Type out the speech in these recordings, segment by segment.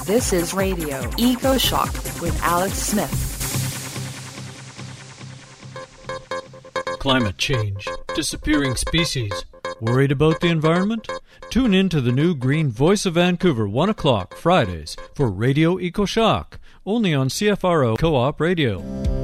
This is Radio Eco Shock with Alex Smith. Climate change, disappearing species, worried about the environment? Tune in to the new Green Voice of Vancouver, 1 o'clock, Fridays, for Radio Eco Shock, only on CFRO Co-op Radio.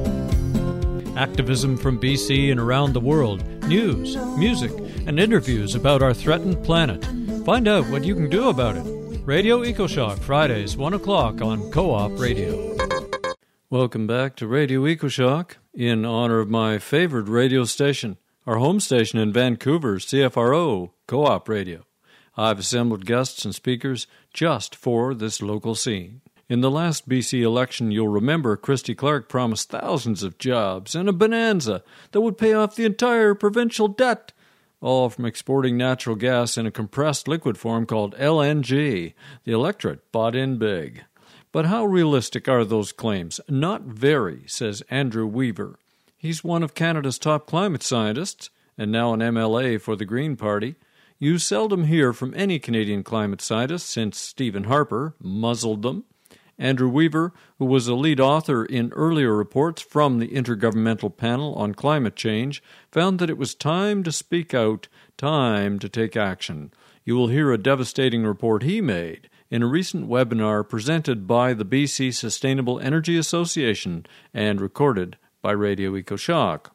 Activism from BC and around the world, news, music, and interviews about our threatened planet. Find out what you can do about it. Radio Eco Shock, Fridays, 1 o'clock on Co-op Radio. Welcome back to Radio Eco Shock, in honor of my favorite radio station, our home station in Vancouver, CFRO Co-op Radio. I've assembled guests and speakers just for this local scene. In the last BC election, you'll remember Christy Clark promised thousands of jobs and a bonanza that would pay off the entire provincial debt, all from exporting natural gas in a compressed liquid form called LNG. The electorate bought in big. But how realistic are those claims? Not very, says Andrew Weaver. He's one of Canada's top climate scientists, and now an MLA for the Green Party. You seldom hear from any Canadian climate scientist since Stephen Harper muzzled them. Andrew Weaver, who was a lead author in earlier reports from the Intergovernmental Panel on Climate Change, found that it was time to speak out, time to take action. You will hear a devastating report he made in a recent webinar presented by the BC Sustainable Energy Association and recorded by Radio Eco Shock.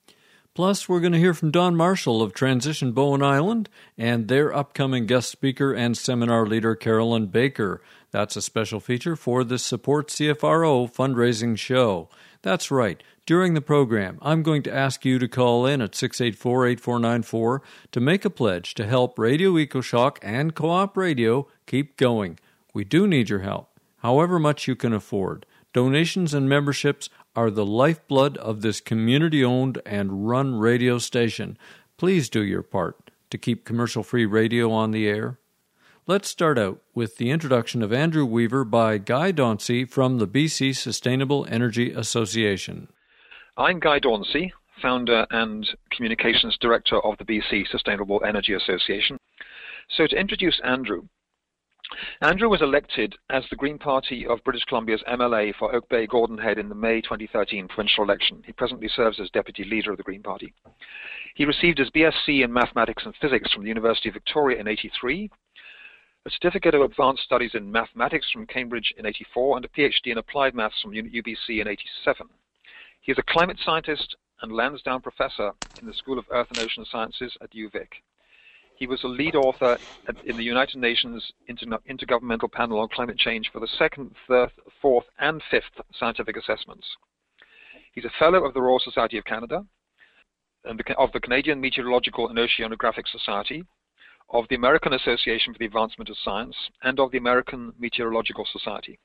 Plus, we're going to hear from Don Marshall of Transition Bowen Island and their upcoming guest speaker and seminar leader, Carolyn Baker. That's a special feature for the Support CFRO fundraising show. That's right. During the program, I'm going to ask you to call in at 684-8494 to make a pledge to help Radio Eco Shock and Co-op Radio keep going. We do need your help, however much you can afford. Donations and memberships are the lifeblood of this community-owned and run radio station. Please do your part to keep commercial-free radio on the air. Let's start out with the introduction of Andrew Weaver by Guy Dauncey from the BC Sustainable Energy Association. I'm Guy Dauncey, founder and communications director of the BC Sustainable Energy Association. So to introduce Andrew was elected as the Green Party of British Columbia's MLA for Oak Bay Gordon Head in the May 2013 provincial election. He presently serves as deputy leader of the Green Party. He received his BSc in mathematics and physics from the University of Victoria in 1983, a certificate of advanced studies in mathematics from Cambridge in 1984, and a PhD in applied maths from UBC in 1987. He is a climate scientist and Lansdowne professor in the School of Earth and Ocean Sciences at UVic. He was a lead author in the United Nations Intergovernmental Panel on Climate Change for the 2nd, 3rd, 4th, and 5th scientific assessments. He's a fellow of the Royal Society of Canada, and of the Canadian Meteorological and Oceanographic Society, of the American Association for the Advancement of Science, and of the American Meteorological Society.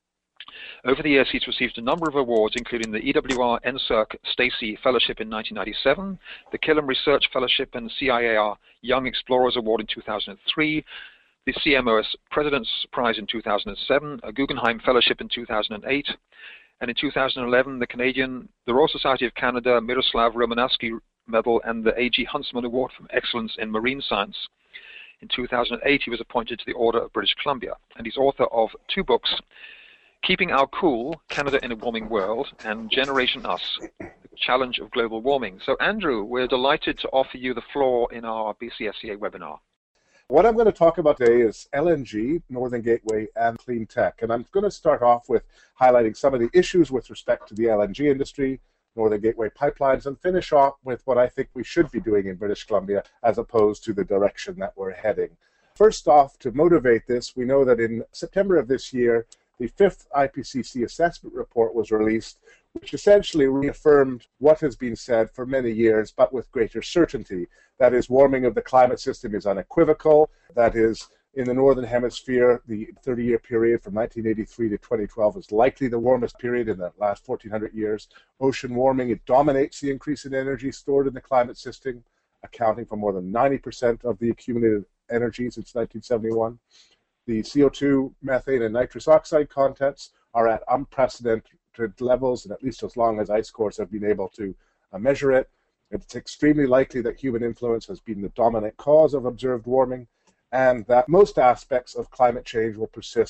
Over the years, he's received a number of awards, including the EWR NSERC Stacey Fellowship in 1997, the Killam Research Fellowship and CIAR Young Explorers Award in 2003, the CMOS President's Prize in 2007, a Guggenheim Fellowship in 2008, and in 2011, the Royal Society of Canada Miroslav Romanowski Medal and the A.G. Huntsman Award for Excellence in Marine Science. In 2008, he was appointed to the Order of British Columbia, and he's author of 2 books, Keeping Our Cool, Canada in a Warming World, and Generation Us, The Challenge of Global Warming. So, Andrew, we're delighted to offer you the floor in our BCSCA webinar. What I'm going to talk about today is LNG, Northern Gateway, and clean tech. And I'm going to start off with highlighting some of the issues with respect to the LNG industry, Northern Gateway pipelines, and finish off with what I think we should be doing in British Columbia as opposed to the direction that we're heading. First off, to motivate this, we know that in September of this year, the 5th IPCC assessment report was released, which essentially reaffirmed what has been said for many years, but with greater certainty. That is, warming of the climate system is unequivocal. That is, in the Northern Hemisphere, the 30-year period from 1983 to 2012 is likely the warmest period in the last 1,400 years. Ocean warming, it dominates the increase in energy stored in the climate system, accounting for more than 90% of the accumulated energy since 1971. The CO2, methane, and nitrous oxide contents are at unprecedented levels, and at least as long as ice cores have been able to measure it. It's extremely likely that human influence has been the dominant cause of observed warming, and that most aspects of climate change will persist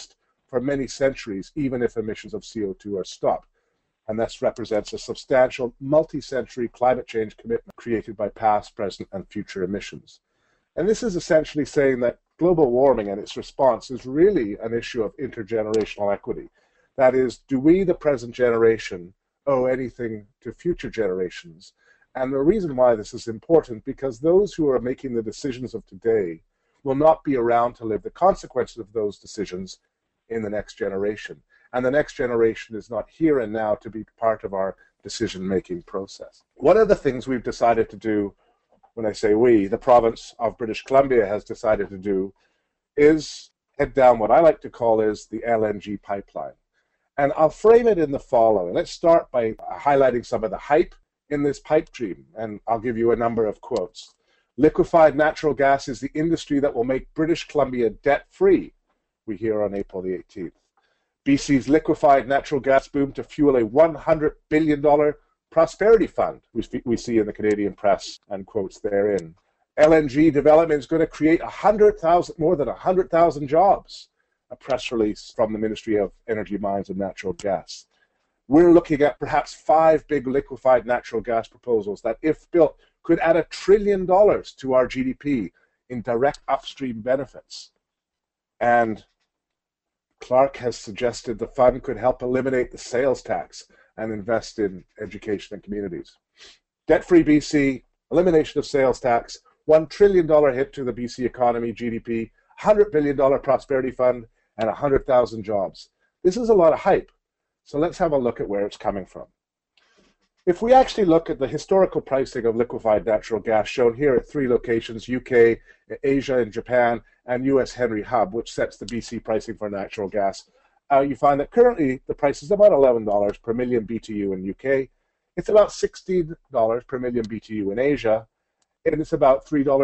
for many centuries, even if emissions of CO2 are stopped. And this represents a substantial multi-century climate change commitment created by past, present, and future emissions. And this is essentially saying that global warming and its response is really an issue of intergenerational equity. That is, do we, the present generation, owe anything to future generations? And the reason why this is important, because those who are making the decisions of today will not be around to live the consequences of those decisions in the next generation. And the next generation is not here and now to be part of our decision-making process. One of the things we've decided to do, when I say we, the province of British Columbia has decided to do, is head down what I like to call is the LNG pipeline. And I'll frame it in the following. Let's start by highlighting some of the hype in this pipe dream, and I'll give you a number of quotes. Liquefied natural gas is the industry that will make British Columbia debt-free, we hear on April the 18th. BC's liquefied natural gas boom to fuel a $100 billion prosperity fund, we see in the Canadian press, and quotes therein. LNG development is going to create more than 100,000 jobs, a press release from the Ministry of Energy, Mines and Natural Gas. We're looking at perhaps 5 big liquefied natural gas proposals that, if built, could add $1 trillion to our GDP in direct upstream benefits. And Clark has suggested the fund could help eliminate the sales tax and invest in education and communities. Debt-free BC, elimination of sales tax, $1 trillion hit to the BC economy, GDP, $100 billion prosperity fund, and 100,000 jobs. This is a lot of hype. So let's have a look at where it's coming from. If we actually look at the historical pricing of liquefied natural gas shown here at 3 locations, UK, Asia and Japan, and US Henry Hub, which sets the BC pricing for natural gas, you find that currently the price is about $11 per million BTU in UK. It's about $16 per million BTU in Asia, and it's about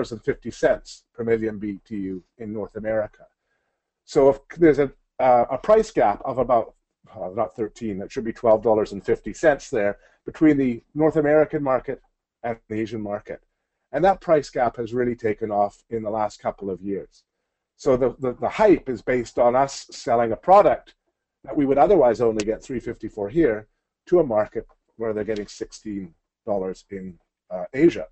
$3.50 per million BTU in North America. So if there's a price gap of about, not 13, that should be $12.50 there, between the North American market and the Asian market. And that price gap has really taken off in the last couple of years. So the hype is based on us selling a product that we would otherwise only get $3.50 for here to a market where they're getting $16 in Asia.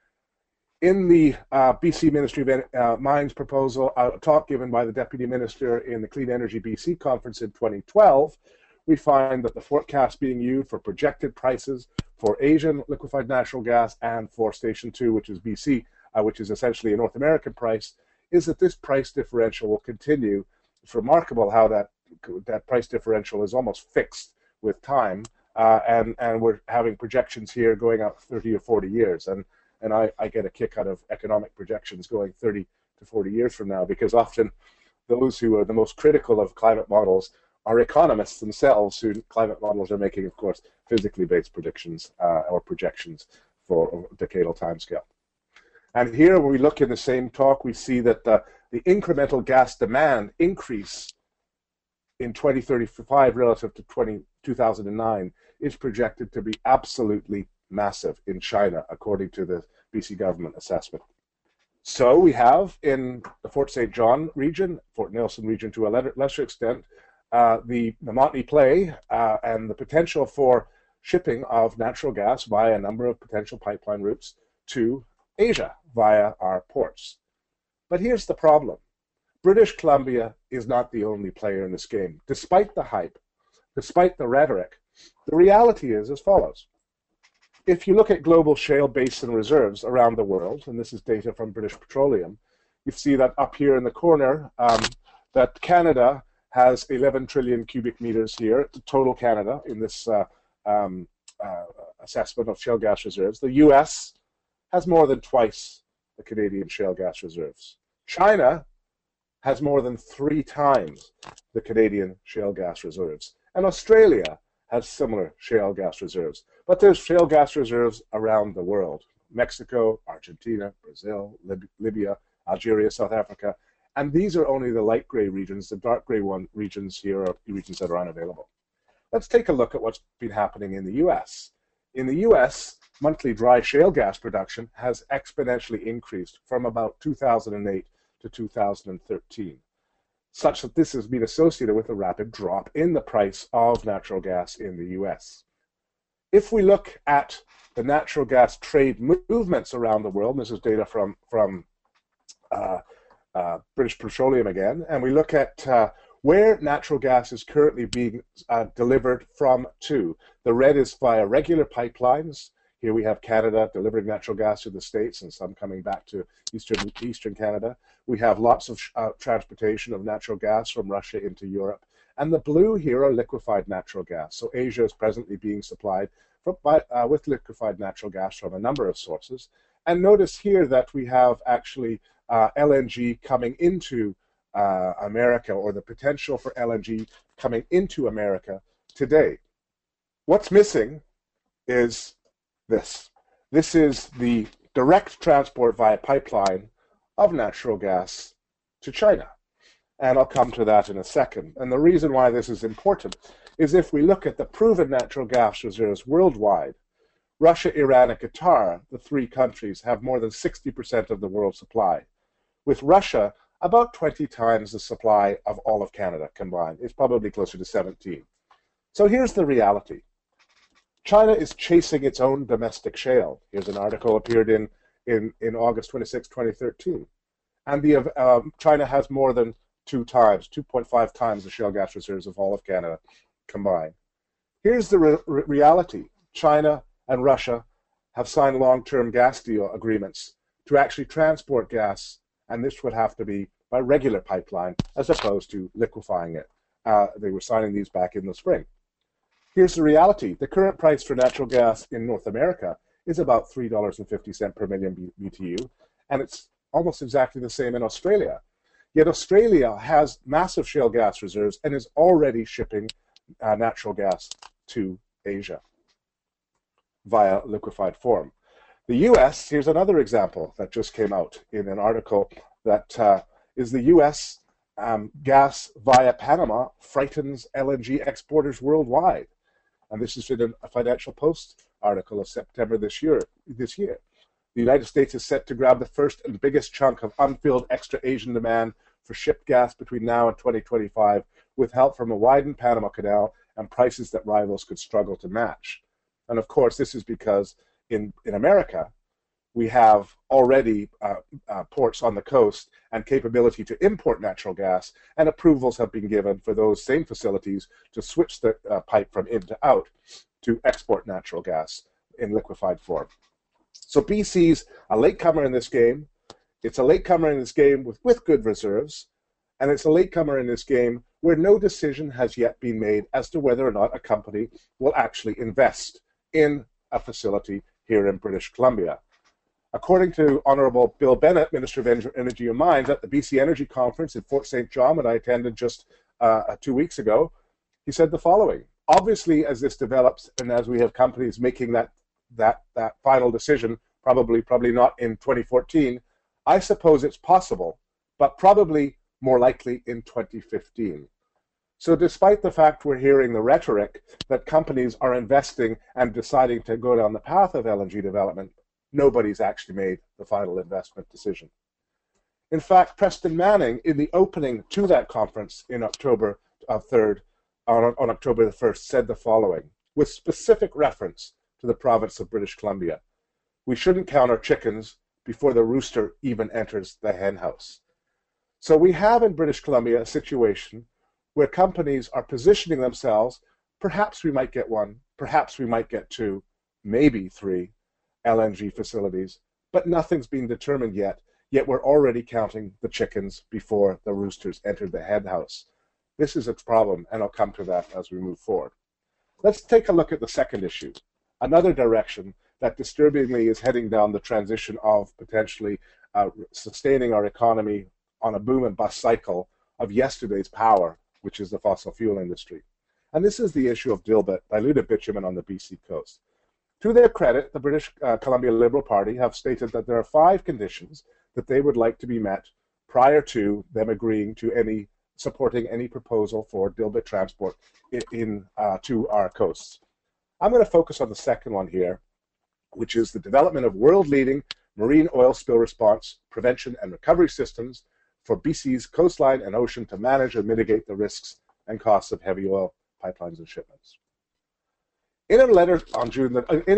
In the BC Ministry of Mines proposal, a talk given by the Deputy Minister in the Clean Energy BC conference in 2012, we find that the forecast being used for projected prices for Asian liquefied natural gas and for Station 2, which is BC, which is essentially a North American price, is that this price differential will continue. It's remarkable how that price differential is almost fixed with time, and we're having projections here going out 30 or 40 years. And I get a kick out of economic projections going 30 to 40 years from now, because often those who are the most critical of climate models are economists themselves, who climate models are making, of course, physically based predictions or projections for a decadal timescale. And here, when we look in the same talk, we see that the incremental gas demand increase in 2035 relative to 2009 is projected to be absolutely massive in China, according to the BC government assessment. So we have in the Fort St. John region, Fort Nelson region to a lesser extent, the Montney Play and the potential for shipping of natural gas via a number of potential pipeline routes to Asia via our ports. But here's the problem. British Columbia is not the only player in this game. Despite the hype, despite the rhetoric, the reality is as follows. If you look at global shale basin reserves around the world, and this is data from British Petroleum, you see that up here in the corner, that Canada has 11 trillion cubic meters here, total Canada, in this assessment of shale gas reserves. The US has more than twice the Canadian shale gas reserves. China has more than 3 times the Canadian shale gas reserves. And Australia has similar shale gas reserves. But there's shale gas reserves around the world. Mexico, Argentina, Brazil, Libya, Algeria, South Africa. And these are only the light gray regions. The dark gray regions here are regions that are unavailable. Let's take a look at what's been happening in the US. In the US, monthly dry shale gas production has exponentially increased from about 2008 to 2013. such that this has been associated with a rapid drop in the price of natural gas in the US. If we look at the natural gas trade movements around the world, and this is data from British Petroleum again, and we look at where natural gas is currently being delivered from to. The red is via regular pipelines. Here we have Canada delivering natural gas to the States and some coming back to eastern Canada. We have lots of transportation of natural gas from Russia into Europe. And the blue here are liquefied natural gas. So Asia is presently being supplied with liquefied natural gas from a number of sources. And notice here that we have actually LNG coming into America, or the potential for LNG coming into America today. What's missing is this. This is the direct transport via pipeline of natural gas to China. And I'll come to that in a second. And the reason why this is important is if we look at the proven natural gas reserves worldwide, Russia, Iran, and Qatar, the three countries, have more than 60% of the world's supply. With Russia, about 20 times the supply of all of Canada combined. It's probably closer to 17. So here's the reality. China is chasing its own domestic shale. Here's an article appeared in August 26, 2013. And China has more than 2.5 times the shale gas reserves of all of Canada combined. Here's the reality. China and Russia have signed long-term gas deal agreements to actually transport gas, and this would have to be by regular pipeline as opposed to liquefying it. They were signing these back in the spring. Here's the reality. The current price for natural gas in North America is about $3.50 per million BTU, and it's almost exactly the same in Australia. Yet Australia has massive shale gas reserves and is already shipping natural gas to Asia via liquefied form. The US, here's another example that just came out in an article that is the US gas via Panama frightens LNG exporters worldwide. And this is in a Financial Post article of September this year. The United States is set to grab the first and biggest chunk of unfilled extra Asian demand for shipped gas between now and 2025, with help from a widened Panama Canal and prices that rivals could struggle to match. And of course, this is because in America, we have already ports on the coast and capability to import natural gas, and approvals have been given for those same facilities to switch the pipe from in to out to export natural gas in liquefied form. So BC's a latecomer in this game. It's a latecomer in this game with good reserves, and it's a latecomer in this game where no decision has yet been made as to whether or not a company will actually invest in a facility here in British Columbia. According to Honourable Bill Bennett, Minister of Energy and Mines, at the BC Energy Conference in Fort St. John that I attended just 2 weeks ago, he said the following: obviously, as this develops and as we have companies making that final decision, probably not in 2014, I suppose it's possible, but probably more likely in 2015. So despite the fact we're hearing the rhetoric that companies are investing and deciding to go down the path of LNG development, nobody's actually made the final investment decision. In fact, Preston Manning, in the opening to that conference in October 3rd, on October the 1st, said the following, with specific reference to the province of British Columbia: we shouldn't count our chickens before the rooster even enters the hen house. So we have in British Columbia a situation where companies are positioning themselves. Perhaps we might get one, perhaps we might get two, maybe three LNG facilities, but nothing's been determined yet we're already counting the chickens before the roosters enter the hen house. This is a problem, and I'll come to that as we move forward. Let's take a look at the second issue, another direction that disturbingly is heading down the transition of potentially sustaining our economy on a boom and bust cycle of yesterday's power, which is the fossil fuel industry. And this is the issue of diluted bitumen on the BC coast. To their credit, the British Columbia Liberal Party have stated that there are 5 conditions that they would like to be met prior to them agreeing to supporting any proposal for dilbit transport to our coasts. I'm going to focus on the second one here, which is the development of world-leading marine oil spill response, prevention, and recovery systems for BC's coastline and ocean to manage and mitigate the risks and costs of heavy oil pipelines and shipments. In a letter on June,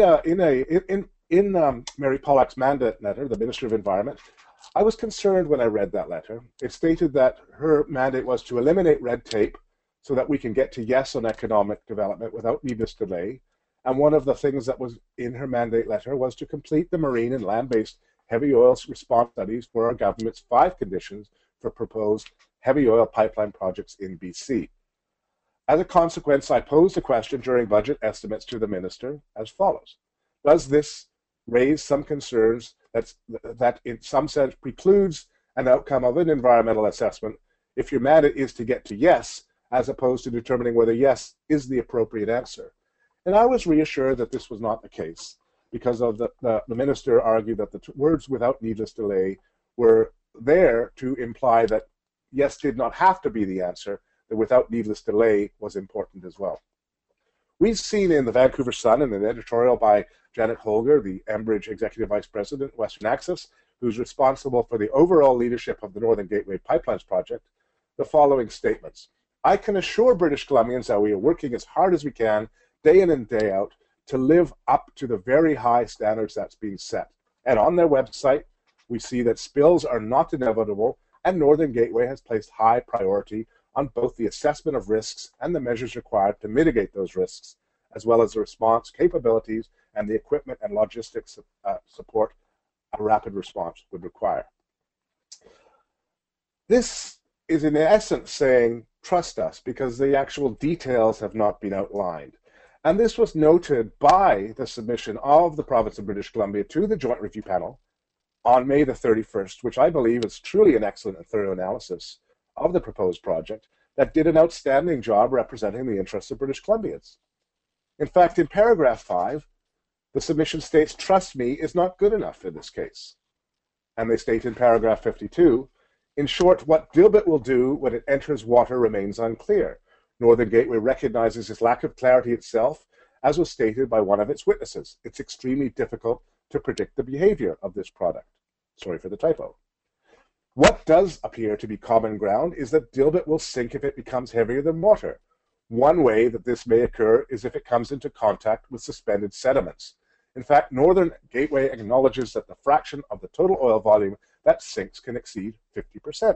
in Mary Pollack's mandate letter, the Minister of Environment, I was concerned when I read that letter. It stated that her mandate was to eliminate red tape so that we can get to yes on economic development without needless delay. And one of the things that was in her mandate letter was to complete the marine and land-based heavy oil response studies for our government's 5 conditions for proposed heavy oil pipeline projects in BC. As a consequence, I posed a question during budget estimates to the minister as follows. Does this raise some concerns that in some sense precludes an outcome of an environmental assessment if your mandate is to get to yes, as opposed to determining whether yes is the appropriate answer? And I was reassured that this was not the case, because of the minister argued that the words "without needless delay" were there to imply that yes did not have to be the answer, that without needless delay was important as well. We've seen in the Vancouver Sun, in an editorial by Janet Holger, the Enbridge Executive Vice President, Western Access, who's responsible for the overall leadership of the Northern Gateway Pipelines project, the following statements. I can assure British Columbians that we are working as hard as we can, day in and day out, to live up to the very high standards that's being set. And on their website, we see that spills are not inevitable, and Northern Gateway has placed high priority on both the assessment of risks and the measures required to mitigate those risks, as well as the response capabilities and the equipment and logistics support a rapid response would require. This is in essence saying, trust us, because the actual details have not been outlined. And this was noted by the submission of the province of British Columbia to the Joint Review Panel on May the 31st, which I believe is truly an excellent and thorough analysis of the proposed project that did an outstanding job representing the interests of British Columbians. In fact, in paragraph 5, the submission states, "Trust me" is not good enough in this case. And they state in paragraph 52, in short, what Dilbit will do when it enters water remains unclear. Northern Gateway recognizes its lack of clarity itself, as was stated by one of its witnesses. It's extremely difficult to predict the behavior of this product. Sorry for the typo. What does appear to be common ground is that Dilbit will sink if it becomes heavier than water. One way that this may occur is if it comes into contact with suspended sediments. In fact, Northern Gateway acknowledges that the fraction of the total oil volume that sinks can exceed 50%.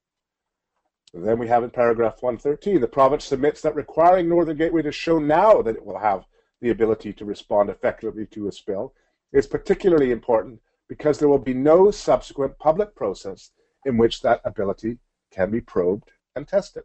And then we have in paragraph 113, the province submits that requiring Northern Gateway to show now that it will have the ability to respond effectively to a spill is particularly important because there will be no subsequent public process in which that ability can be probed and tested.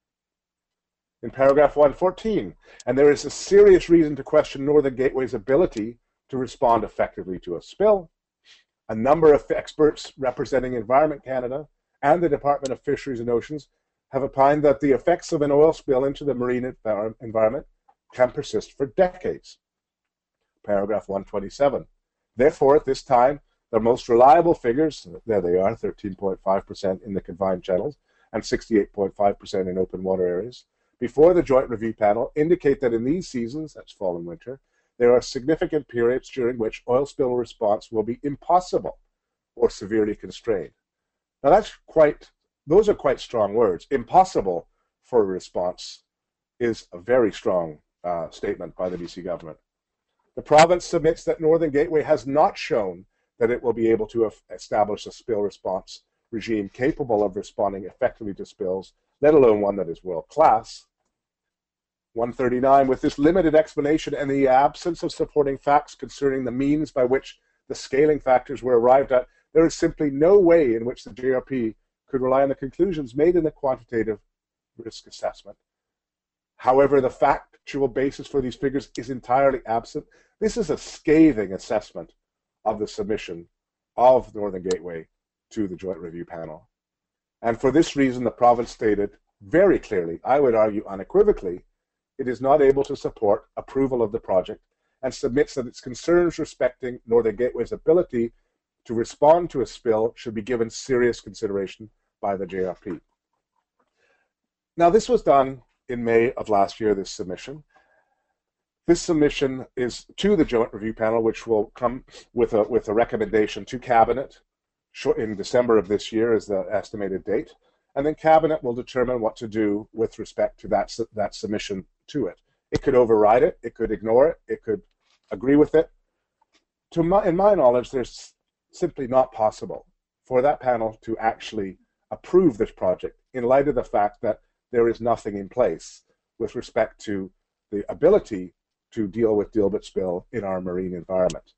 In paragraph 114, and there is a serious reason to question Northern Gateway's ability to respond effectively to a spill, a number of experts representing Environment Canada and the Department of Fisheries and Oceans have opined that the effects of an oil spill into the marine environment can persist for decades. Paragraph 127. Therefore, at this time, the most reliable figures, there they are, 13.5% in the confined channels and 68.5% in open water areas, before the Joint Review Panel indicate that in these seasons, that's fall and winter, there are significant periods during which oil spill response will be impossible or severely constrained. Now those are quite strong words. Impossible for a response is a very strong statement by the BC government. The province submits that Northern Gateway has not shown that it will be able to establish a spill response regime capable of responding effectively to spills, let alone one that is world-class. 139, with this limited explanation and the absence of supporting facts concerning the means by which the scaling factors were arrived at, there is simply no way in which the JRP could rely on the conclusions made in the quantitative risk assessment. However, the factual basis for these figures is entirely absent. This is a scathing assessment of the submission of Northern Gateway to the Joint Review Panel. And for this reason, the province stated very clearly, I would argue unequivocally, it is not able to support approval of the project and submits that its concerns respecting Northern Gateway's ability to respond to a spill should be given serious consideration by the JRP. Now, this was done in May of last year, this submission. This submission is to the Joint Review Panel, which will come with a recommendation to Cabinet in December of this year is the estimated date, and then Cabinet will determine what to do with respect to that submission to it. It could override it, it could ignore it, it could agree with it. In my knowledge, there's simply not possible for that panel to actually approve this project in light of the fact that there is nothing in place with respect to the ability to deal with dilbit spill in our marine environment.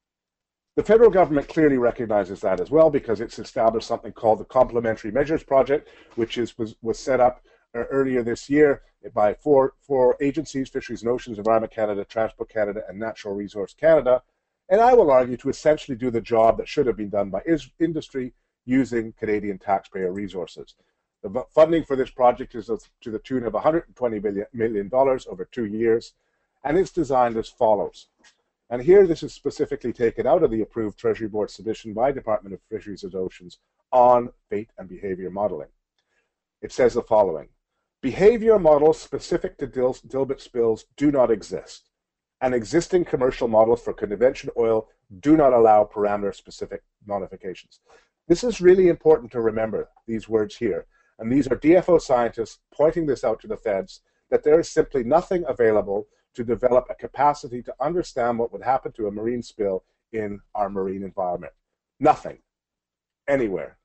The federal government clearly recognizes that as well, because it's established something called the Complementary Measures Project, which was set up earlier this year by four agencies: Fisheries and Oceans, Environment Canada, Transport Canada, and Natural Resource Canada. And I will argue to essentially do the job that should have been done by industry using Canadian taxpayer resources. The funding for this project is to the tune of $120 million over 2 years, and it's designed as follows. And here this is specifically taken out of the approved Treasury Board submission by Department of Fisheries and Oceans on fate and behavior modeling. It says the following: behavior models specific to dilbit spills do not exist, and existing commercial models for conventional oil do not allow parameter-specific modifications. This is really important to remember, these words here. And these are DFO scientists pointing this out to the feds, that there is simply nothing available to develop a capacity to understand what would happen to a marine spill in our marine environment. Nothing. Anywhere.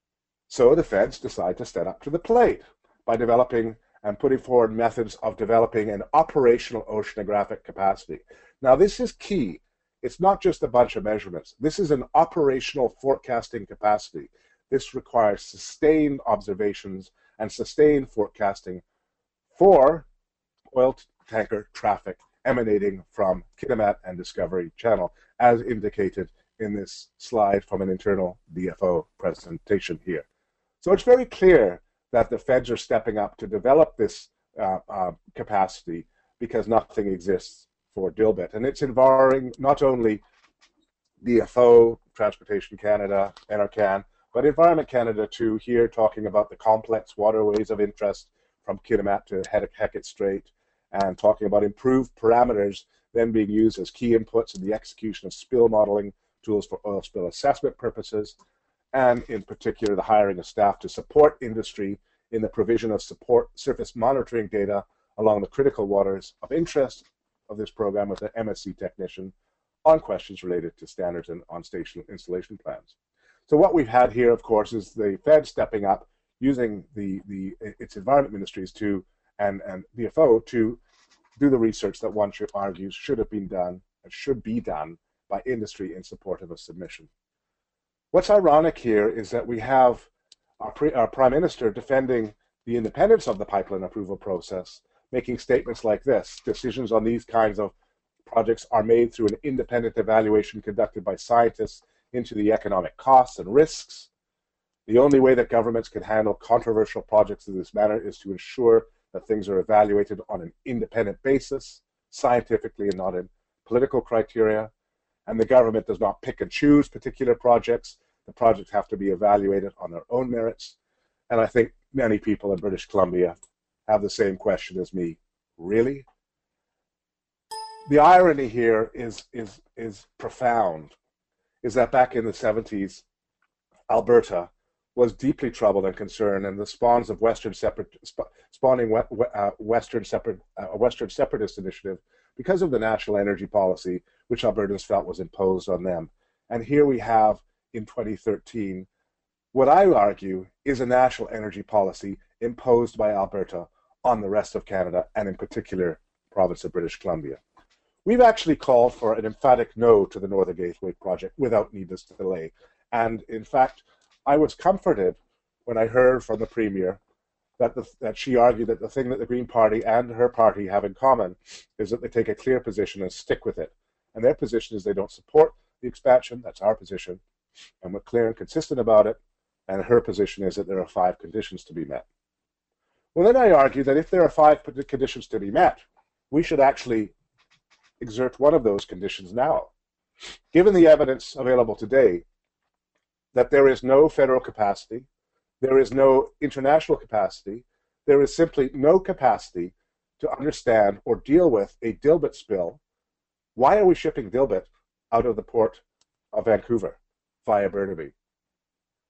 So the feds decide to step up to the plate by developing and putting forward methods of developing an operational oceanographic capacity. Now, this is key. It's not just a bunch of measurements. This is an operational forecasting capacity. This requires sustained observations and sustained forecasting for oil tanker traffic emanating from Kitimat and Discovery Channel, as indicated in this slide from an internal DFO presentation here. So it's very clear that the feds are stepping up to develop this capacity, because nothing exists for dilbit. And it's involving not only DFO, Transportation Canada, NRCan, but Environment Canada too, here talking about the complex waterways of interest from Kitimat to Hecate Strait, and talking about improved parameters then being used as key inputs in the execution of spill modeling tools for oil spill assessment purposes, and in particular the hiring of staff to support industry in the provision of support surface monitoring data along the critical waters of interest of this program with an MSc technician on questions related to standards and on-station installation plans. So what we've had here, of course, is the Fed stepping up, using its environment ministries to and DFO to do the research that one should argue should have been done and should be done by industry in support of a submission. What's ironic here is that we have our Prime Minister defending the independence of the pipeline approval process, making statements like this: decisions on these kinds of projects are made through an independent evaluation conducted by scientists into the economic costs and risks. The only way that governments can handle controversial projects in this manner is to ensure that things are evaluated on an independent basis, scientifically and not in political criteria. And the government does not pick and choose particular projects. The projects have to be evaluated on their own merits. And I think many people in British Columbia have the same question as me. Really? The irony here is profound, is that back in the 70s, Alberta was deeply troubled and concerned, and the spawns of Western Separatist initiative because of the national energy policy which Albertans felt was imposed on them. And here we have, in 2013, what I argue is a national energy policy imposed by Alberta on the rest of Canada, and in particular, province of British Columbia. We've actually called for an emphatic no to the Northern Gateway project without needless delay. And in fact, I was comforted when I heard from the Premier that she argued that the thing that the Green Party and her party have in common is that they take a clear position and stick with it. And their position is they don't support the expansion. That's our position. And we're clear and consistent about it. And her position is that there are 5 conditions to be met. Well, then I argue that if there are 5 conditions to be met, we should actually exert one of those conditions now. Given the evidence available today that there is no federal capacity, there is no international capacity, there is simply no capacity to understand or deal with a dilbit spill, why are we shipping dilbit out of the port of Vancouver via Burnaby?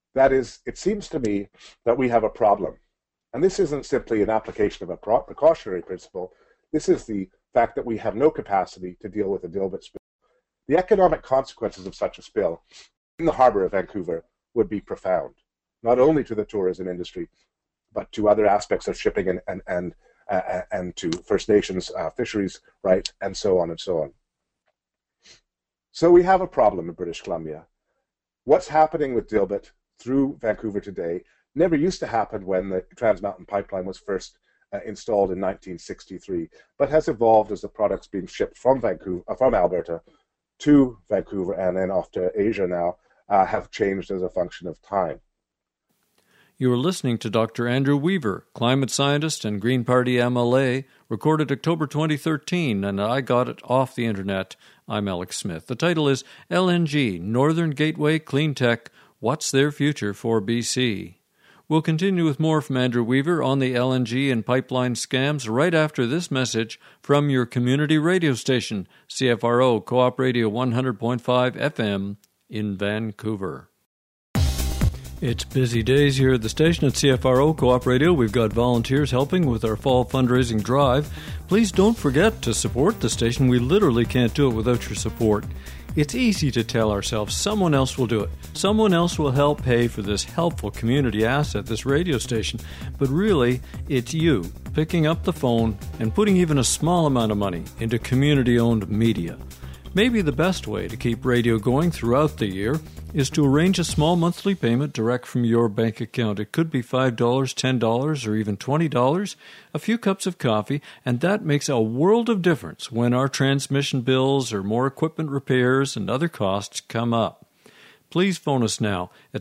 That is, it seems to me that we have a problem. And this isn't simply an application of a precautionary principle. This is the fact that we have no capacity to deal with a Dilbit spill. The economic consequences of such a spill in the harbor of Vancouver would be profound, not only to the tourism industry, but to other aspects of shipping and to First Nations fisheries, right, and so on and so on. So we have a problem in British Columbia. What's happening with Dilbit through Vancouver today never used to happen when the Trans Mountain Pipeline was first installed in 1963, but has evolved as the products being shipped from Alberta to Vancouver and then off to Asia now have changed as a function of time. You are listening to Dr. Andrew Weaver, climate scientist and Green Party MLA, recorded October 2013, and I got it off the internet. I'm Alex Smith. The title is LNG, Northern Gateway Clean Tech, What's Their Future for BC? We'll continue with more from Andrew Weaver on the LNG and pipeline scams right after this message from your community radio station, CFRO Co-op Radio 100.5 FM in Vancouver. It's busy days here at the station at CFRO Co-op Radio. We've got volunteers helping with our fall fundraising drive. Please don't forget to support the station. We literally can't do it without your support. It's easy to tell ourselves someone else will do it. Someone else will help pay for this helpful community asset, this radio station. But really, it's you picking up the phone and putting even a small amount of money into community-owned media. Maybe the best way to keep radio going throughout the year is to arrange a small monthly payment direct from your bank account. It could be $5, $10, or even $20, a few cups of coffee, and that makes a world of difference when our transmission bills or more equipment repairs and other costs come up. Please phone us now at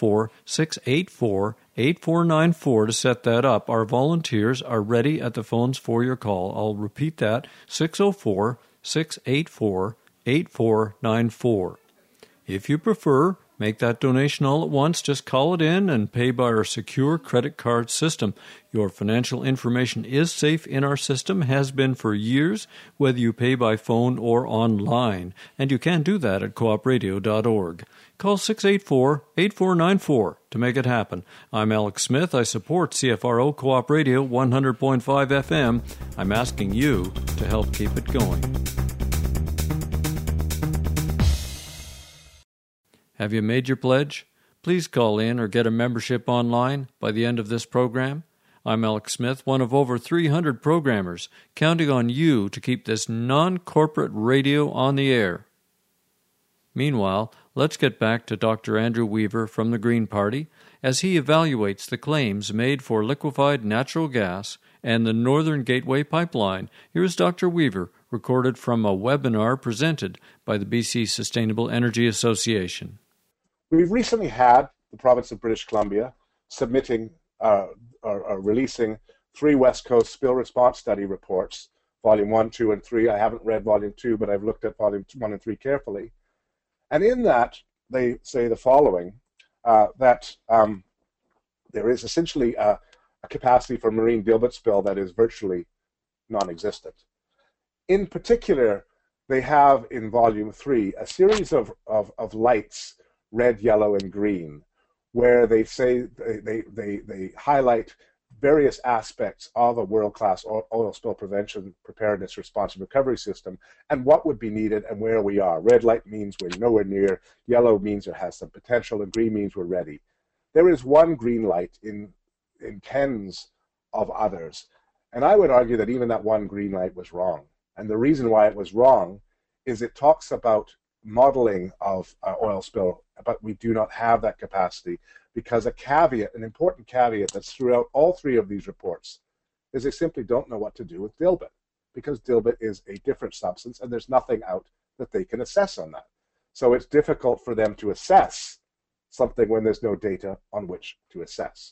604-684-8494 to set that up. Our volunteers are ready at the phones for your call. I'll repeat that, 604-684-8494. If you prefer, make that donation all at once. Just call it in and pay by our secure credit card system. Your financial information is safe in our system, has been for years, whether you pay by phone or online. And you can do that at coopradio.org. Call 684-8494 to make it happen. I'm Alex Smith. I support CFRO Co-op Radio 100.5 FM. I'm asking you to help keep it going. Have you made your pledge? Please call in or get a membership online by the end of this program. I'm Alex Smith, one of over 300 programmers, counting on you to keep this non-corporate radio on the air. Meanwhile, let's get back to Dr. Andrew Weaver from the Green Party as he evaluates the claims made for liquefied natural gas and the Northern Gateway Pipeline. Here's Dr. Weaver, recorded from a webinar presented by the BC Sustainable Energy Association. We've recently had the province of British Columbia submitting or releasing 3 West Coast Spill Response Study reports, Volume 1, 2, and 3. I haven't read Volume 2, but I've looked at Volume 1 and 3 carefully. And in that, they say the following, that there is essentially a capacity for marine Dilbit spill that is virtually non-existent. In particular, they have in Volume 3 a series of lights, red, yellow, and green, where they say they highlight various aspects of a world-class oil spill prevention, preparedness, response, and recovery system, and what would be needed and where we are. Red light means we're nowhere near, yellow means it has some potential, and green means we're ready. There is one green light in tens of others, and I would argue that even that one green light was wrong. And the reason why it was wrong is it talks about modeling of oil spill, but we do not have that capacity, because a caveat, an important caveat that's throughout all 3 of these reports, is they simply don't know what to do with Dilbit, because Dilbit is a different substance and there's nothing out that they can assess on that. So it's difficult for them to assess something when there's no data on which to assess.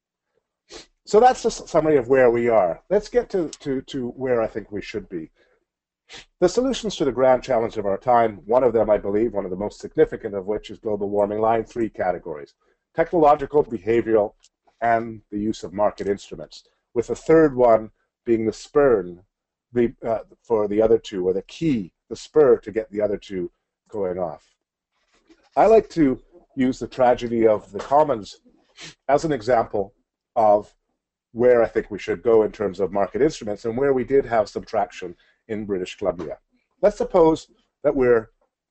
So that's the summary of where we are. Let's get to where I think we should be. The solutions to the grand challenge of our time, one of them, I believe, one of the most significant of which is global warming, lie in 3 categories: technological, behavioral, and the use of market instruments, with the third one being the spur for the other 2, or the key, the spur to get the other 2 going off. I like to use the tragedy of the commons as an example of where I think we should go in terms of market instruments and where we did have some traction in British Columbia. Let's suppose that we're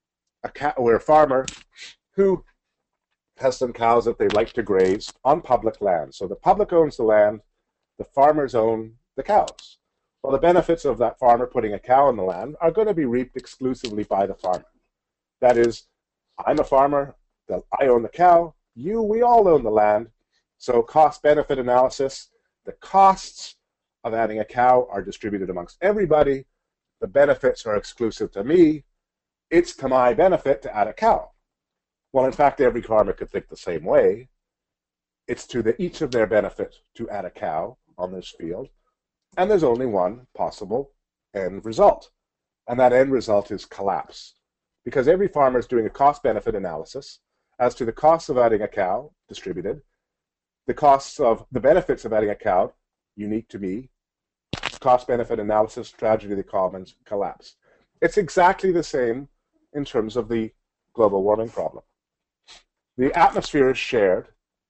a farmer who has some cows that they like to graze on public land. So the public owns the land, the farmers own the cows. Well, the benefits of that farmer putting a cow on the land are going to be reaped exclusively by the farmer. That is, I'm a farmer, I own the cow, we all own the land. So cost-benefit analysis, the costs of adding a cow are distributed amongst everybody. The benefits are exclusive to me. It's to my benefit to add a cow. Well, in fact, every farmer could think the same way. It's to each of their benefit to add a cow on this field. And there's only one possible end result. And that end result is collapse. Because every farmer is doing a cost-benefit analysis as to the costs of adding a cow distributed, the costs of the benefits of adding a cow unique to me, cost-benefit analysis, tragedy of the commons, collapse. It's exactly the same in terms of the global warming problem. The atmosphere is shared.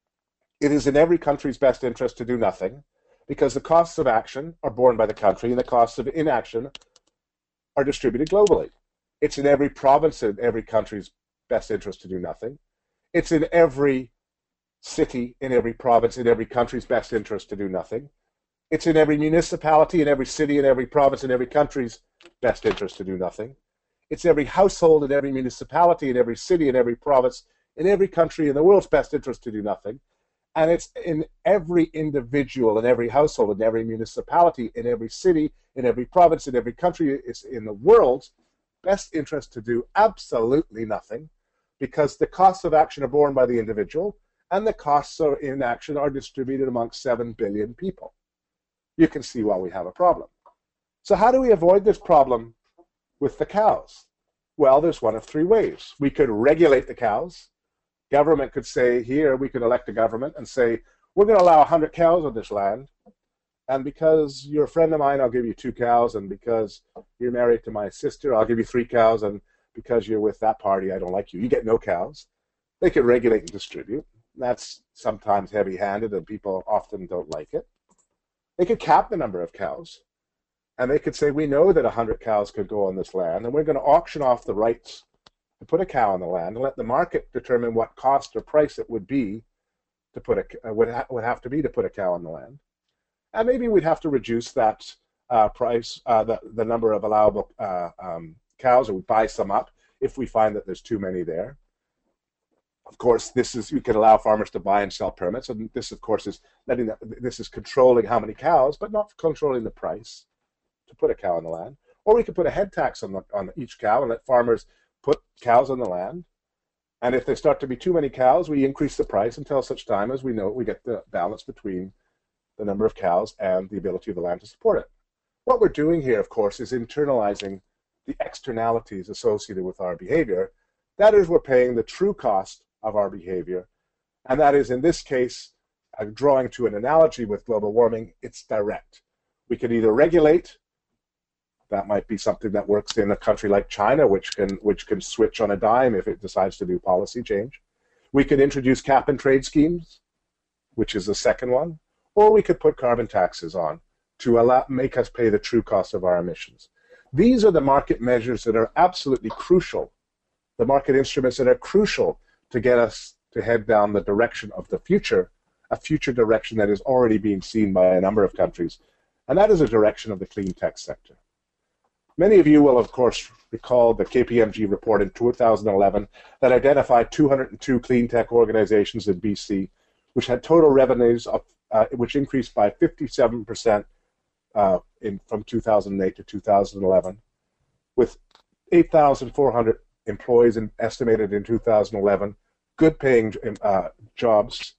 It is in every country's best interest to do nothing because the costs of action are borne by the country and the costs of inaction are distributed globally. It's in every province and every country's best interest to do nothing. It's in every city, in every province, in every country's best interest to do nothing. It's in every municipality, in every city, in every province, in every country's best interest to do nothing. It's every household in every municipality, in every city, in every province, in every country in the world's best interest to do nothing. And it's in every individual, in every household, in every municipality, in every city, in every province, in every country, it's in the world's best interest to do absolutely nothing because the costs of action are borne by the individual and the costs of inaction are distributed amongst 7 billion people. You can see why we have a problem. So how do we avoid this problem with the cows? Well, there's one of three ways. We could regulate the cows. Government could say, here, we could elect a government and say, we're going to allow 100 cows on this land. And because you're a friend of mine, I'll give you 2 cows. And because you're married to my sister, I'll give you 3 cows. And because you're with that party, I don't like you. You get no cows. They could regulate and distribute. That's sometimes heavy-handed, and people often don't like it. They could cap the number of cows. And they could say, we know that 100 cows could go on this land, and we're going to auction off the rights to put a cow on the land and let the market determine what cost or price it would be to put would have to be to put a cow on the land. And maybe we'd have to reduce that price, the number of allowable cows, or we buy some up if we find that there's too many there. Of course, you can allow farmers to buy and sell permits, and this, of course, is controlling how many cows, but not controlling the price to put a cow on the land. Or we could put a head tax on each cow and let farmers put cows on the land. And if there start to be too many cows, we increase the price until such time as we know we get the balance between the number of cows and the ability of the land to support it. What we're doing here, of course, is internalizing the externalities associated with our behavior. That is, we're paying the true cost of our behavior. And that is, in this case, drawing to an analogy with global warming, it's direct. We can either regulate. That might be something that works in a country like China, which can switch on a dime if it decides to do policy change. We could introduce cap and trade schemes, which is the second one. Or we could put carbon taxes on to make us pay the true cost of our emissions. These are the market measures that are absolutely crucial, the market instruments that are crucial to get us to head down the direction of the future, a future direction that is already being seen by a number of countries, and that is a direction of the clean tech sector. Many of you will, of course, recall the KPMG report in 2011 that identified 202 clean tech organizations in BC, which had total revenues which increased by 57% from 2008 to 2011, with 8,400 employees estimated in 2011, good-paying jobs,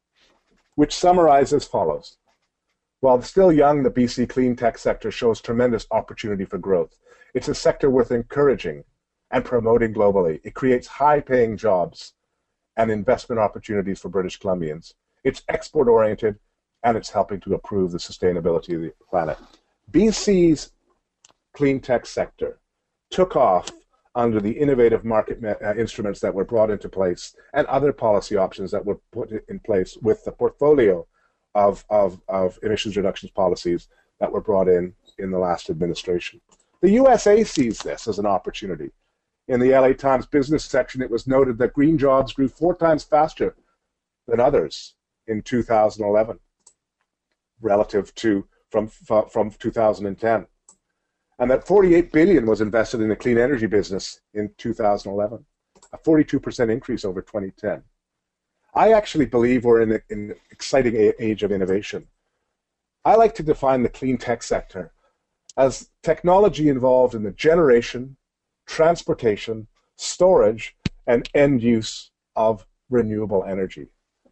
which summarize as follows. While still young, the BC clean tech sector shows tremendous opportunity for growth. It's a sector worth encouraging and promoting globally. It creates high-paying jobs and investment opportunities for British Columbians. It's export-oriented, and it's helping to improve the sustainability of the planet. BC's clean tech sector took off under the innovative market instruments that were brought into place and other policy options that were put in place with the portfolio of emissions reductions policies that were brought in the last administration. The USA sees this as an opportunity. In the LA Times business section, it was noted that green jobs grew 4 times faster than others in 2011 relative to from 2010. And that $48 billion was invested in the clean energy business in 2011, a 42% increase over 2010. I actually believe we're in an exciting age of innovation. I like to define the clean tech sector as technology involved in the generation, transportation, storage, and end use of renewable energy.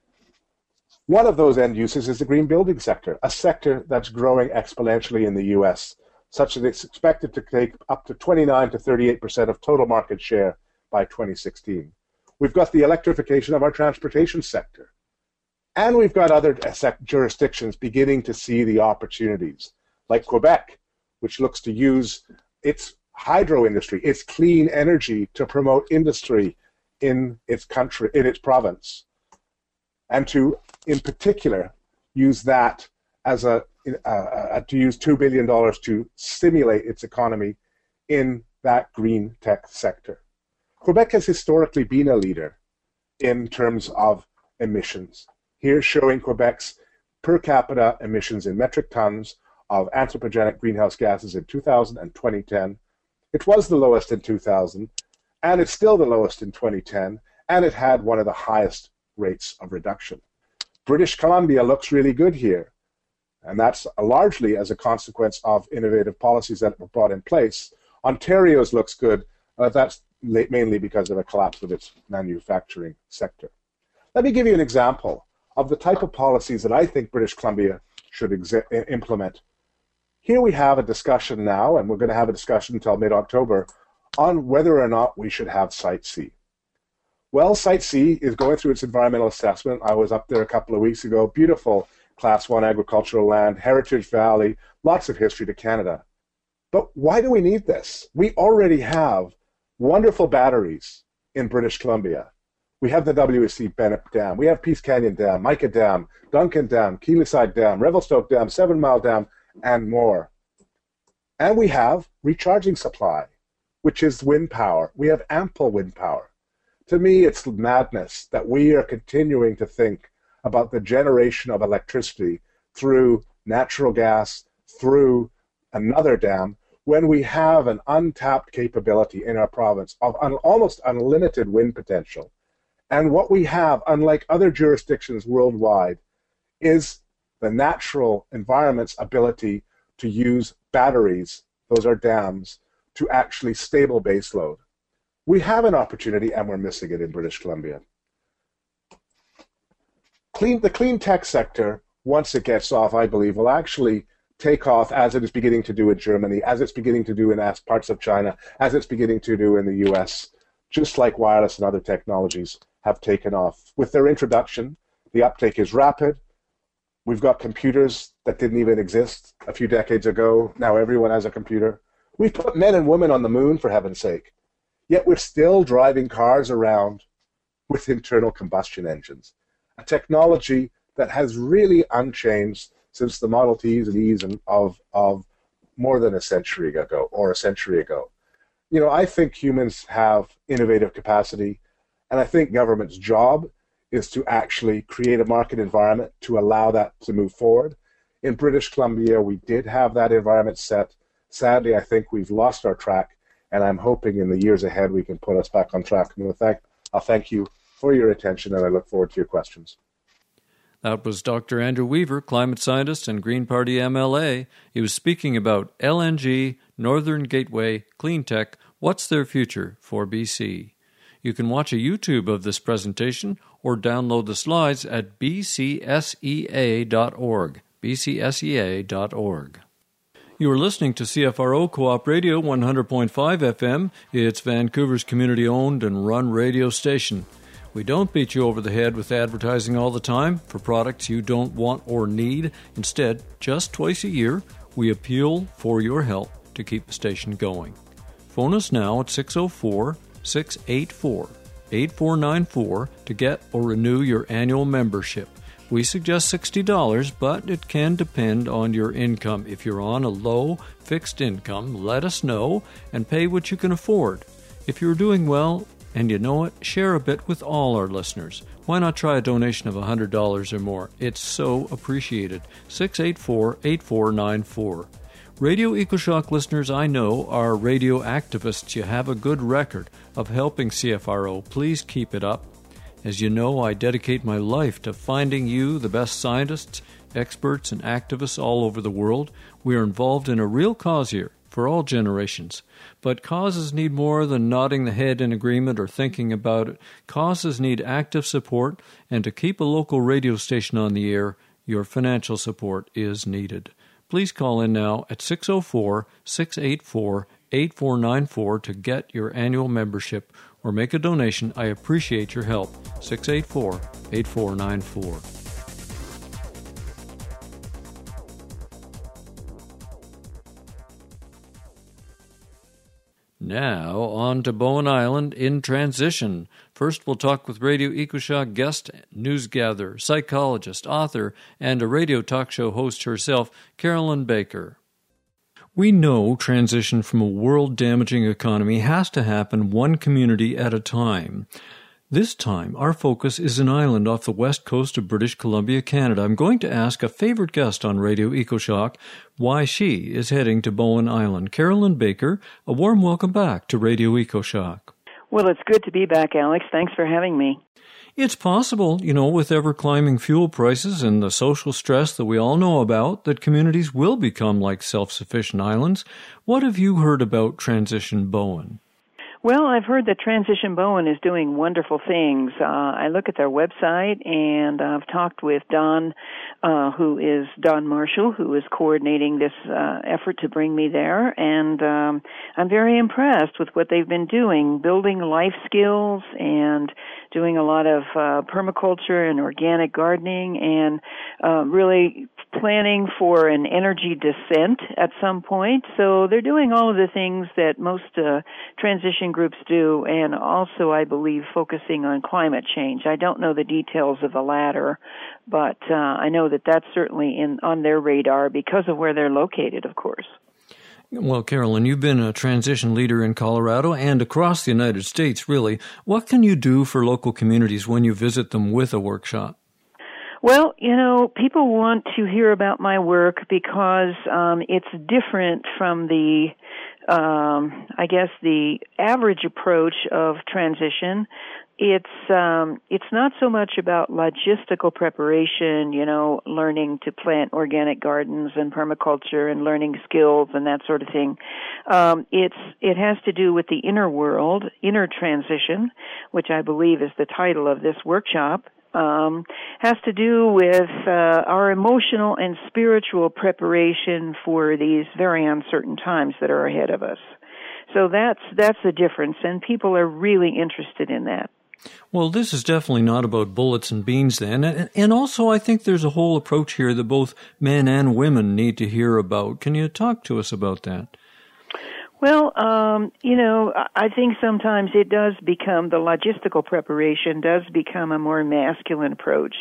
One of those end uses is the green building sector, a sector that's growing exponentially in the US, such that it's expected to take up to 29 to 38% of total market share by 2016. We've got the electrification of our transportation sector. And we've got other jurisdictions beginning to see the opportunities, like Quebec, which looks to use its hydro industry, its clean energy, to promote industry in its country, in its province, and to, in particular, use that as to use $2 billion to stimulate its economy in that green tech sector. Quebec has historically been a leader in terms of emissions. Here's showing Quebec's per capita emissions in metric tons of anthropogenic greenhouse gases in 2000 and 2010. It was the lowest in 2000, and it's still the lowest in 2010, and it had one of the highest rates of reduction. British Columbia looks really good here, and that's largely as a consequence of innovative policies that were brought in place. Ontario's looks good, that's mainly because of a collapse of its manufacturing sector. Let me give you an example of the type of policies that I think British Columbia should implement. Here we have a discussion now, and we're going to have a discussion until mid-October, on whether or not we should have Site C. Well, Site C is going through its environmental assessment. I was up there a couple of weeks ago. Beautiful Class 1 agricultural land, Heritage Valley, lots of history to Canada. But why do we need this? We already have wonderful batteries in British Columbia. We have the WSC Bennett Dam. We have Peace Canyon Dam, Mica Dam, Duncan Dam, Keelyside Dam, Revelstoke Dam, 7 Mile Dam, and more. And we have recharging supply, which is wind power. We have ample wind power. To me, it's madness that we are continuing to think about the generation of electricity through natural gas, through another dam, when we have an untapped capability in our province of almost unlimited wind potential. And what we have, unlike other jurisdictions worldwide, is the natural environment's ability to use batteries, those are dams, to actually stable baseload. We have an opportunity, and we're missing it in British Columbia. The clean tech sector, once it gets off, I believe, will actually take off as it is beginning to do in Germany, as it's beginning to do in parts of China, as it's beginning to do in the US, just like wireless and other technologies have taken off. With their introduction, the uptake is rapid. We've got computers that didn't even exist a few decades ago. Now everyone has a computer. We've put men and women on the moon, for heaven's sake. Yet we're still driving cars around with internal combustion engines, a technology that has really unchanged since the Model Ts and Es of more than a century ago, or a century ago. You know, I think humans have innovative capacity, and I think government's job is to actually create a market environment to allow that to move forward. In British Columbia, we did have that environment set. Sadly, I think we've lost our track, and I'm hoping in the years ahead we can put us back on track. And I'll thank you for your attention, and I look forward to your questions. That was Dr. Andrew Weaver, climate scientist and Green Party MLA. He was speaking about LNG, Northern Gateway, Clean Tech, what's their future for BC. You can watch a YouTube of this presentation or download the slides at bcsea.org, bcsea.org. You are listening to CFRO Co-op Radio 100.5 FM. It's Vancouver's community-owned and run radio station. We don't beat you over the head with advertising all the time for products you don't want or need. Instead, just twice a year, we appeal for your help to keep the station going. Phone us now at 604-684-8494 to get or renew your annual membership. We suggest $60, but it can depend on your income. If you're on a low fixed income, let us know and pay what you can afford. If you're doing well and you know it, share a bit with all our listeners. Why not try a donation of $100 or more? It's so appreciated. 684-8494. Radio EcoShock listeners I know are radio activists. You have a good record of helping CFRO. Please keep it up. As you know, I dedicate my life to finding you the best scientists, experts, and activists all over the world. We are involved in a real cause here for all generations. But causes need more than nodding the head in agreement or thinking about it. Causes need active support, and to keep a local radio station on the air, your financial support is needed. Please call in now at 604-684-8494 to get your annual membership or make a donation. I appreciate your help. 684-8494. Now, on to Bowen Island in transition. First, we'll talk with Radio EcoShock guest, newsgatherer, psychologist, author, and a radio talk show host herself, Carolyn Baker. We know transition from a world-damaging economy has to happen one community at a time. This time, our focus is an island off the west coast of British Columbia, Canada. I'm going to ask a favorite guest on Radio EcoShock why she is heading to Bowen Island. Carolyn Baker, a warm welcome back to Radio EcoShock. Well, it's good to be back, Alex. Thanks for having me. It's possible, with ever-climbing fuel prices and the social stress that we all know about, that communities will become like self-sufficient islands. What have you heard about Transition Bowen? Well, I've heard that Transition Bowen is doing wonderful things. I look at their website, and I've talked with Don Marshall, who is coordinating this effort to bring me there, and I'm very impressed with what they've been doing, building life skills and doing a lot of permaculture and organic gardening, and really planning for an energy descent at some point. So they're doing all of the things that most transition groups do, and also, I believe, focusing on climate change. I don't know the details of the latter, but I know that that's certainly on their radar because of where they're located, of course. Well, Carolyn, you've been a transition leader in Colorado and across the United States, really. What can you do for local communities when you visit them with a workshop? Well, people want to hear about my work because it's different from the average approach of transition. It's not so much about logistical preparation, learning to plant organic gardens and permaculture and learning skills and that sort of thing. It has to do with the inner world, inner transition, which I believe is the title of this workshop. Has to do with our emotional and spiritual preparation for these very uncertain times that are ahead of us. So that's the difference, and people are really interested in that. Well, this is definitely not about bullets and beans then. And also I think there's a whole approach here that both men and women need to hear about. Can you talk to us about that? Well, I think sometimes it does become, the logistical preparation does become a more masculine approach.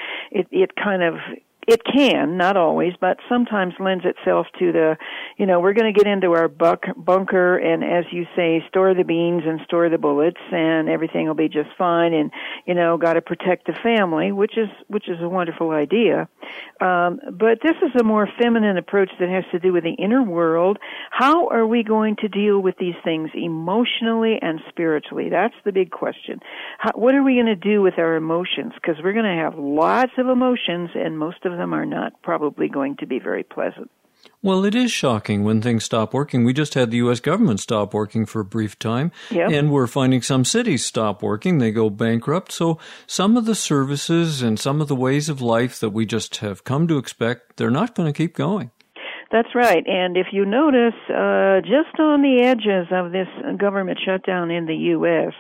It can, not always, but sometimes lends itself to the, we're going to get into our bunker and, as you say, store the beans and store the bullets and everything will be just fine and, got to protect the family, which is a wonderful idea. But this is a more feminine approach that has to do with the inner world. How are we going to deal with these things emotionally and spiritually? That's the big question. What are we going to do with our emotions? Because we're going to have lots of emotions, and most of them are not probably going to be very pleasant. Well, it is shocking when things stop working. We just had the U.S. government stop working for a brief time, and we're finding some cities stop working. They go bankrupt. So some of the services and some of the ways of life that we just have come to expect, they're not going to keep going. That's right. And if you notice, just on the edges of this government shutdown in the U.S.,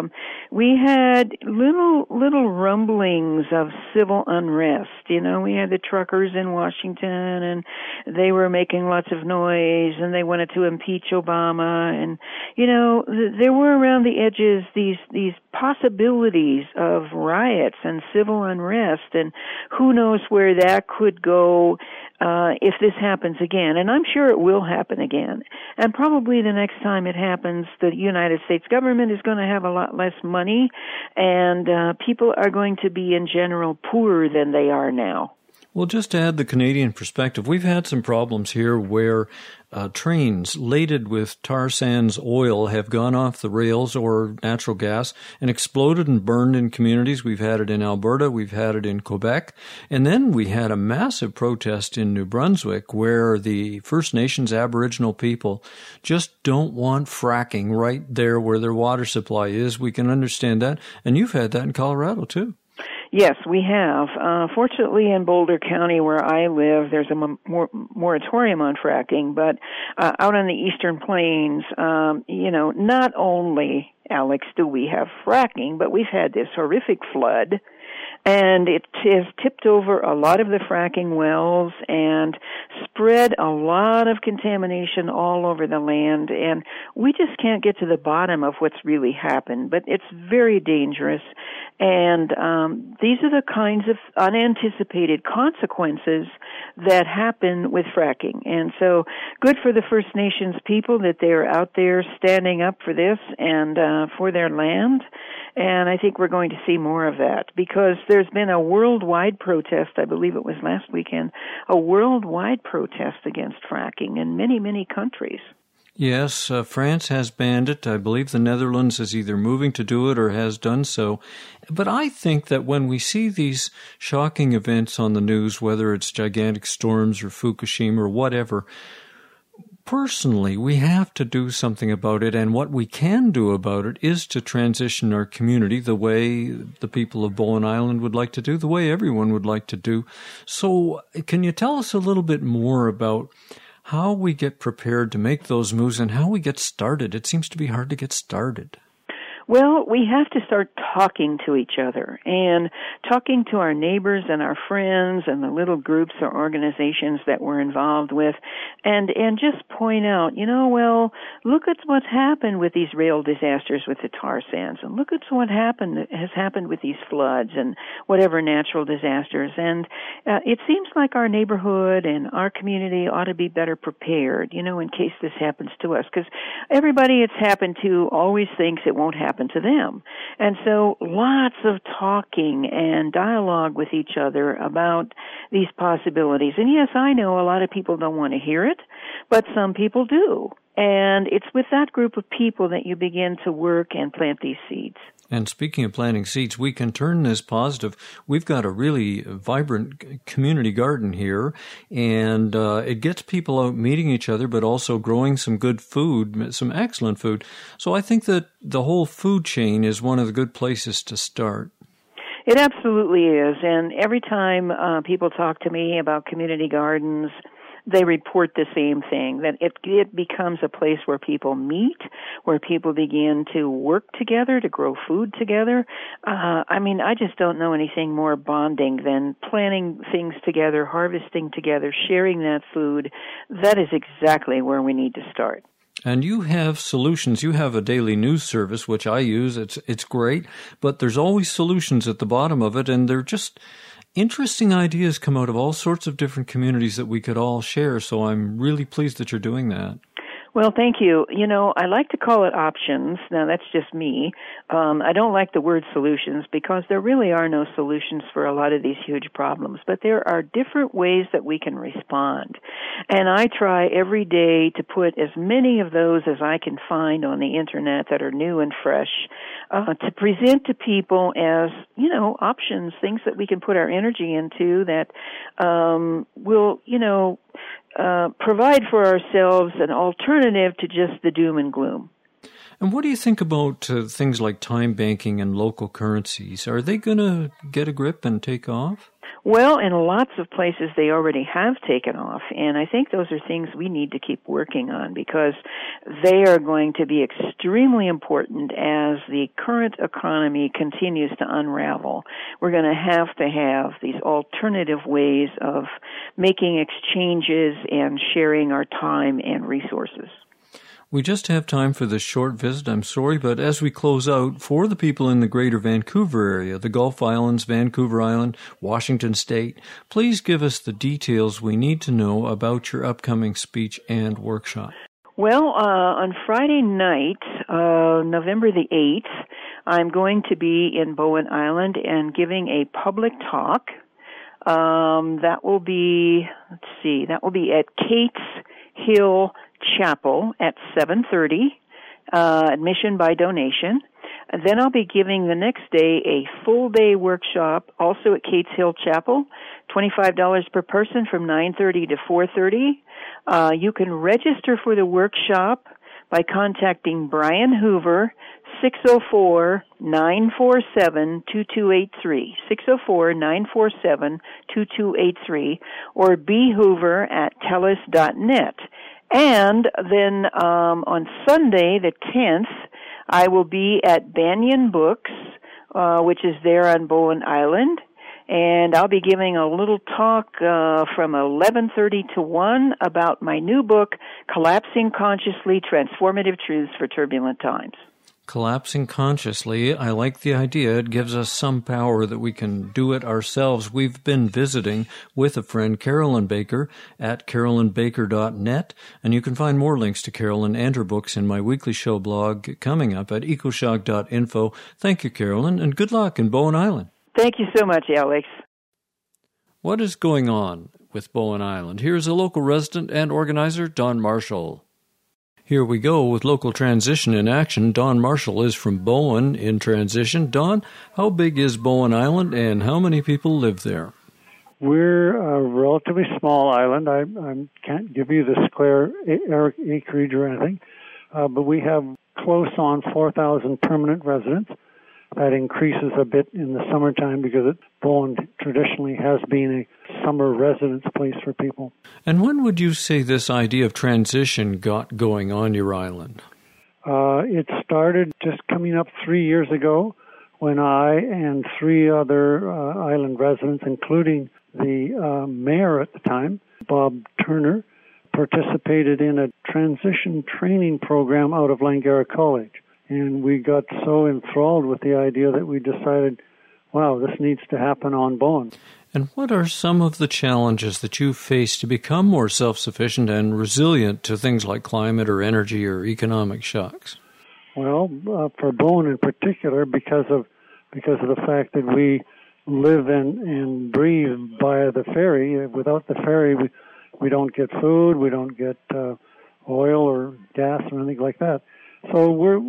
we had little rumblings of civil unrest. You know, we had the truckers in Washington, and they were making lots of noise, and they wanted to impeach Obama. And, you know, there were around the edges these possibilities of riots and civil unrest, and who knows where that could go if this happens again. And I'm sure it will happen again. And probably the next time it happens, the United States government is going to have a lot less money, and people are going to be in general poorer than they are now. Well, just to add the Canadian perspective, we've had some problems here where trains laden with tar sands oil have gone off the rails or natural gas and exploded and burned in communities. We've had it in Alberta. We've had it in Quebec. And then we had a massive protest in New Brunswick where the First Nations Aboriginal people just don't want fracking right there where their water supply is. We can understand that. And you've had that in Colorado, too. Yes, we have. Fortunately, in Boulder County, where I live, there's a moratorium on fracking. But out on the Eastern Plains, you know, not only, Alex, do we have fracking, but we've had this horrific flood. And it has tipped over a lot of the fracking wells and spread a lot of contamination all over the land. And we just can't get to the bottom of what's really happened. But it's very dangerous. And these are the kinds of unanticipated consequences that happen with fracking. And so good for the First Nations people that they're out there standing up for this and for their land. And I think we're going to see more of that because there's been a worldwide protest, I believe it was last weekend, a worldwide protest against fracking in many, many countries. Yes, France has banned it. I believe the Netherlands is either moving to do it or has done so. But I think that when we see these shocking events on the news, whether it's gigantic storms or Fukushima or whatever, personally, we have to do something about it, and what we can do about it is to transition our community the way the people of Bowen Island would like to do, the way everyone would like to do. So can you tell us a little bit more about how we get prepared to make those moves and how we get started? It seems to be hard to get started. Well, we have to start talking to each other and talking to our neighbors and our friends and the little groups or organizations that we're involved with and just point out, you know, well, look at what's happened with these rail disasters with the tar sands and look at what has happened with these floods and whatever natural disasters. And it seems like our neighborhood and our community ought to be better prepared, you know, in case this happens to us, because everybody it's happened to always thinks it won't happen to them. And so lots of talking and dialogue with each other about these possibilities. And yes, I know a lot of people don't want to hear it, but some people do. And it's with that group of people that you begin to work and plant these seeds. And speaking of planting seeds, we can turn this positive. We've got a really vibrant community garden here, and it gets people out meeting each other, but also growing some good food, some excellent food. So I think that the whole food chain is one of the good places to start. It absolutely is. And every time people talk to me about community gardens, they report the same thing, that it becomes a place where people meet, where people begin to work together, to grow food together. I mean, I just don't know anything more bonding than planting things together, harvesting together, sharing that food. That is exactly where we need to start. And you have solutions. You have a daily news service, which I use. It's great, but there's always solutions at the bottom of it, and they're just interesting ideas come out of all sorts of different communities that we could all share. So I'm really pleased that you're doing that. Well, thank you. You know, I like to call it options. Now, that's just me. I don't like the word solutions because there really are no solutions for a lot of these huge problems, but there are different ways that we can respond. And I try every day to put as many of those as I can find on the Internet that are new and fresh to present to people as, you know, options, things that we can put our energy into that will, you know, provide for ourselves an alternative to just the doom and gloom. And what do you think about things like time banking and local currencies? Are they going to get a grip and take off? Well, in lots of places they already have taken off, and I think those are things we need to keep working on because they are going to be extremely important as the current economy continues to unravel. We're going to have these alternative ways of making exchanges and sharing our time and resources. We just have time for this short visit, I'm sorry, but as we close out, for the people in the greater Vancouver area, the Gulf Islands, Vancouver Island, Washington State, please give us the details we need to know about your upcoming speech and workshop. Well, on Friday night, November the 8th, I'm going to be in Bowen Island and giving a public talk. That will be at Kate's Hill Chapel at 7:30, admission by donation. And then I'll be giving the next day a full-day workshop, also at Kate's Hill Chapel, $25 per person from 9:30 to 4:30. You can register for the workshop by contacting Brian Hoover, 604-947-2283, 604-947-2283, or bhoover@telus.net. And then on Sunday, the 10th, I will be at Banyan Books, which is there on Bowen Island, and I'll be giving a little talk from 11:30 to 1 about my new book, Collapsing Consciously, Transformative Truths for Turbulent Times. Collapsing consciously, I like the idea. It gives us some power that we can do it ourselves. We've been visiting with a friend, Carolyn Baker, at carolynbaker.net, and you can find more links to Carolyn and her books in my weekly show blog coming up at ecoshock.info. Thank you, Carolyn, and good luck in Bowen Island. Thank you so much, Alex. What is going on with Bowen Island? Here's a local resident and organizer, Don Marshall. Here we go with Local Transition in Action. Don Marshall is from Bowen in transition. Don, how big is Bowen Island and how many people live there? We're a relatively small island. I can't give you the square acreage or anything, but we have close on 4,000 permanent residents. That increases a bit in the summertime because Bowen traditionally has been a summer residence place for people. And when would you say this idea of transition got going on your island? It started just coming up 3 years ago when I and 3 other island residents, including the mayor at the time, Bob Turner, participated in a transition training program out of Langara College. And we got so enthralled with the idea that we decided, wow, this needs to happen on Bowen. And what are some of the challenges that you face to become more self-sufficient and resilient to things like climate or energy or economic shocks? Well, for Bowen in particular, because of the fact that we live and breathe via the ferry. Without the ferry, we don't get food, we don't get oil or gas or anything like that. So we're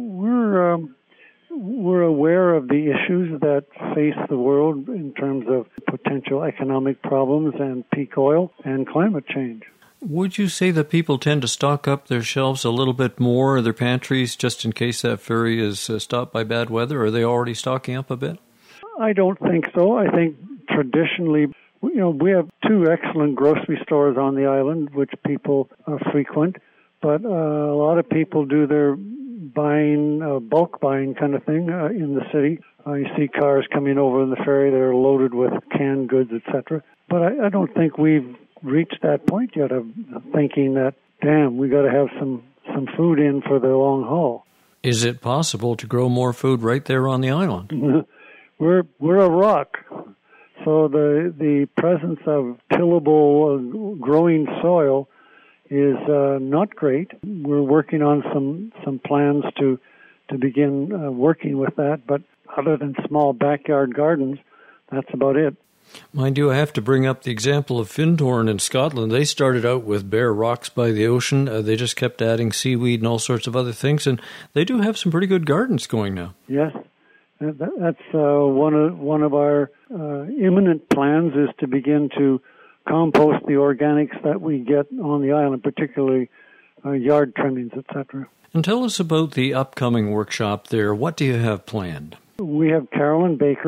aware of the issues that face the world in terms of potential economic problems and peak oil and climate change. Would you say that people tend to stock up their shelves a little bit more, their pantries, just in case that ferry is stopped by bad weather? Are they already stocking up a bit? I don't think so. I think traditionally, we have 2 excellent grocery stores on the island, which people frequent. But a lot of people do their buying, bulk buying kind of thing in the city. You see cars coming over in the ferry that are loaded with canned goods, etc. But I don't think we've reached that point yet of thinking that, damn, we got to have some food in for the long haul. Is it possible to grow more food right there on the island? We're a rock. So the presence of tillable growing soil is not great. We're working on some plans to begin working with that, but other than small backyard gardens, that's about it. Mind you, I have to bring up the example of Findhorn in Scotland. They started out with bare rocks by the ocean. They just kept adding seaweed and all sorts of other things, and they do have some pretty good gardens going now. Yes, that's one of our imminent plans is to begin to compost the organics that we get on the island, particularly yard trimmings, etc. And tell us about the upcoming workshop there. What do you have planned? We have Carolyn Baker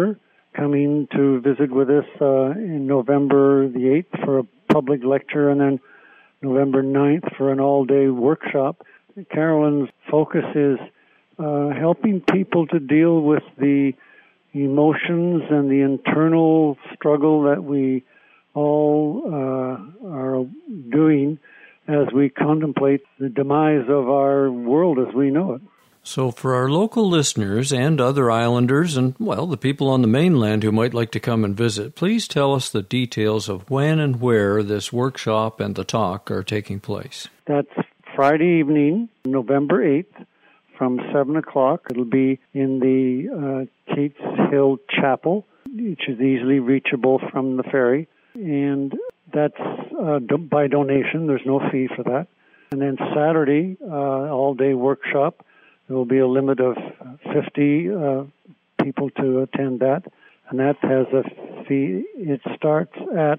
coming to visit with us in November the 8th for a public lecture, and then November 9th for an all-day workshop. Carolyn's focus is helping people to deal with the emotions and the internal struggle that we all are doing as we contemplate the demise of our world as we know it. So for our local listeners and other islanders and, well, the people on the mainland who might like to come and visit, please tell us the details of when and where this workshop and the talk are taking place. That's Friday evening, November 8th, from 7 o'clock. It'll be in the Cates Hill Chapel, which is easily reachable from the ferry. And that's by donation. There's no fee for that. And then Saturday, all-day workshop. There will be a limit of 50 people to attend that. And that has a fee. It starts at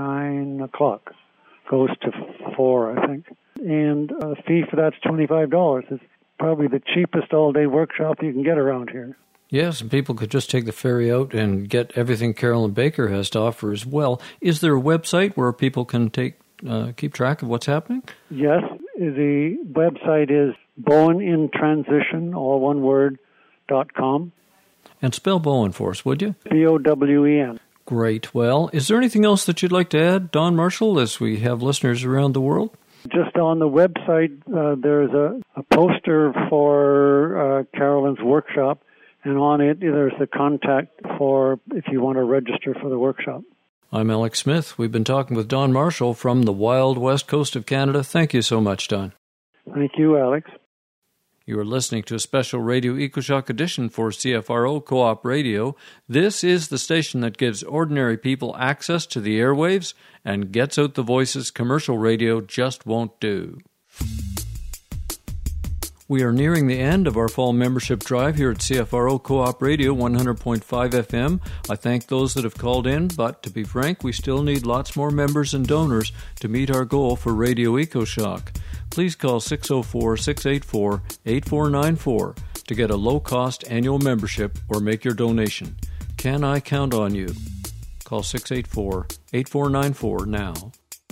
9 o'clock, goes to 4, I think. And the fee for that's $25. It's probably the cheapest all-day workshop you can get around here. Yes, and people could just take the ferry out and get everything Carolyn Baker has to offer as well. Is there a website where people can keep track of what's happening? Yes, the website is BowenInTransition, all one word, .com. And spell Bowen for us, would you? Bowen. Great. Well, is there anything else that you'd like to add, Don Marshall, as we have listeners around the world? Just on the website, there's a poster for Carolyn's workshop, and on it, there's the contact for if you want to register for the workshop. I'm Alex Smith. We've been talking with Don Marshall from the wild west coast of Canada. Thank you so much, Don. Thank you, Alex. You are listening to a special Radio EcoShock edition for CFRO Co-op Radio. This is the station that gives ordinary people access to the airwaves and gets out the voices commercial radio just won't do. We are nearing the end of our fall membership drive here at CFRO Co-op Radio 100.5 FM. I thank those that have called in, but to be frank, we still need lots more members and donors to meet our goal for Radio EcoShock. Please call 604-684-8494 to get a low-cost annual membership or make your donation. Can I count on you? Call 684-8494 now.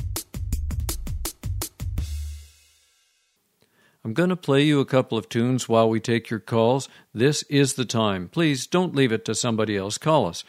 I'm going to play you a couple of tunes while we take your calls. This is the time. Please don't leave it to somebody else. Call us,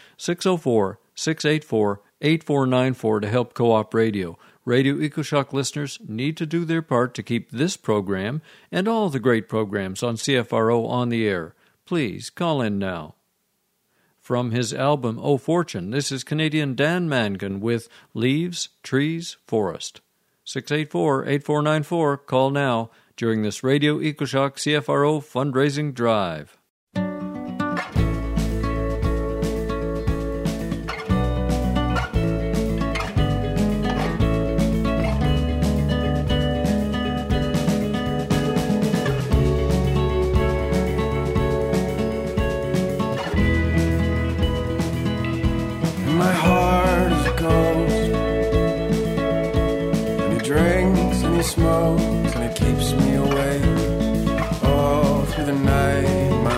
604-684-8494 to help Co-op Radio. Radio EcoShock listeners need to do their part to keep this program and all the great programs on CFRO on the air. Please call in now. From his album, Oh Fortune, this is Canadian Dan Mangan with Leaves, Trees, Forest. 684-8494. Call now during this Radio EcoShock CFRO fundraising drive. My heart is a ghost, and he drinks and he smokes and he keeps me awake all through the night. My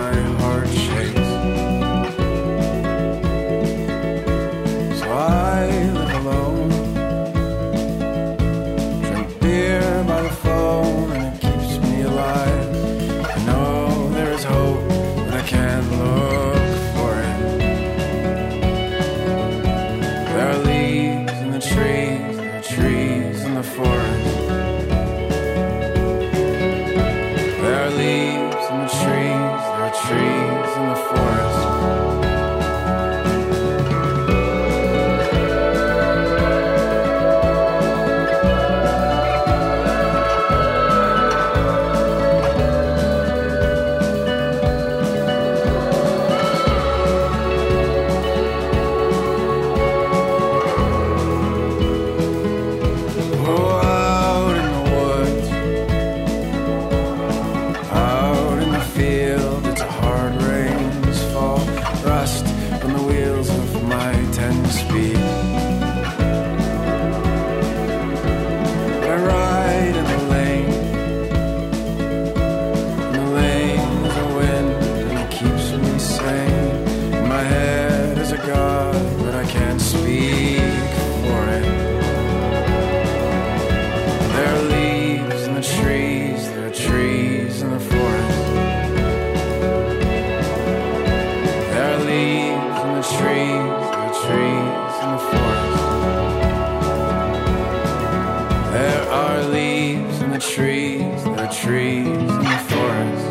trees in the forest.